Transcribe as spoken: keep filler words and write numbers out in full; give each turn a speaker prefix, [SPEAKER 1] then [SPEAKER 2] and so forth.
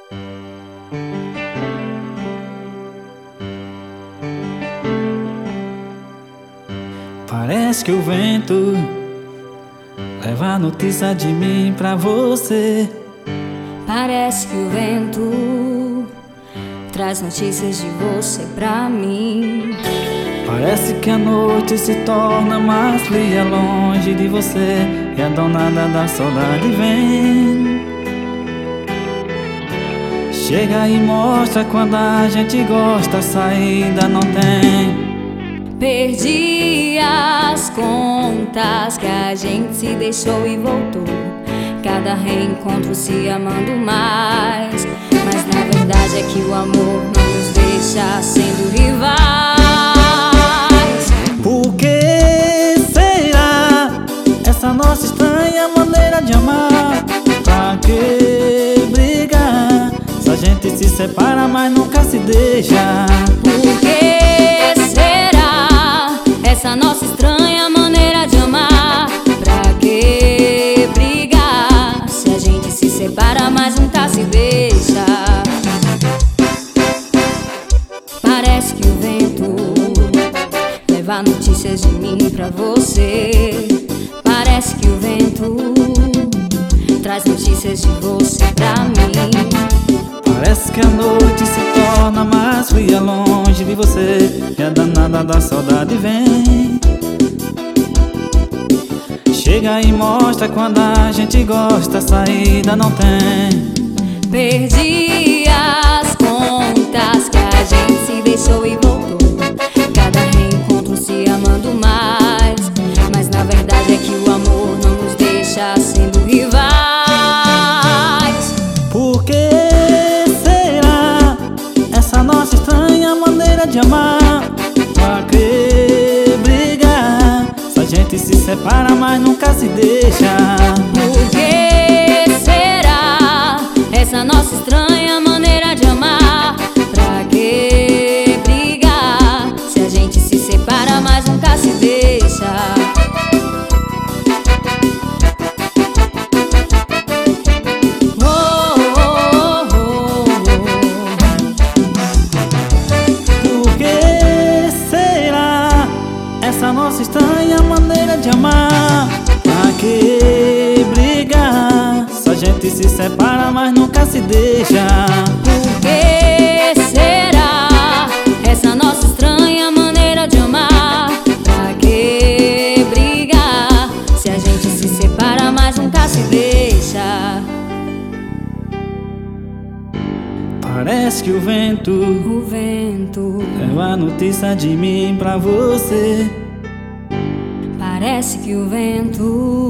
[SPEAKER 1] Parece que o vento leva a notícia de mim pra você.
[SPEAKER 2] Parece que o vento traz notícias de você pra mim.
[SPEAKER 1] Parece que a noite se torna mais fria longe de você, e a donada da saudade vem. Chega e mostra quando a gente gosta, saída não tem.
[SPEAKER 2] Perdi as contas que a gente se deixou e voltou, cada reencontro se amando mais. Mas na verdade é que o amor não nos deixa sendo rivais.
[SPEAKER 1] Por que será essa nossa estranha maneira de amar? Pra que brigar se a gente se separa mas nunca se deixa?
[SPEAKER 2] Por que será essa nossa estranha maneira de amar? Pra que brigar se a gente se separa mas nunca se deixa? Parece que o vento leva notícias de mim pra você. Parece que o vento traz notícias de você pra mim.
[SPEAKER 1] Parece que a noite se torna mais fria longe de você, e a danada da saudade vem. Chega e mostra quando a gente gosta, saída não tem.
[SPEAKER 2] Perdi as contas que a gente se deixou e voltou, cada reencontro se amando mais. Mas na verdade é que o amor não nos deixa sendo rivais.
[SPEAKER 1] Por que será essa nossa estranha maneira de amar? Pra que brigar se a gente se separa mas nunca se deixa?
[SPEAKER 2] Por que será essa nossa estranha maneira de amar? Pra que brigar se a gente se separa mas nunca se deixa? Oh, oh, oh,
[SPEAKER 1] oh. Por que será essa nossa estranha maneira de amar? Pra que brigar se a gente se separa mas nunca se deixa?
[SPEAKER 2] Por que será essa nossa estranha maneira de amar? Pra que brigar se a gente se separa mas nunca se deixa?
[SPEAKER 1] Parece que o vento
[SPEAKER 2] O vento
[SPEAKER 1] leva a notícia de mim pra você.
[SPEAKER 2] Parece que o vento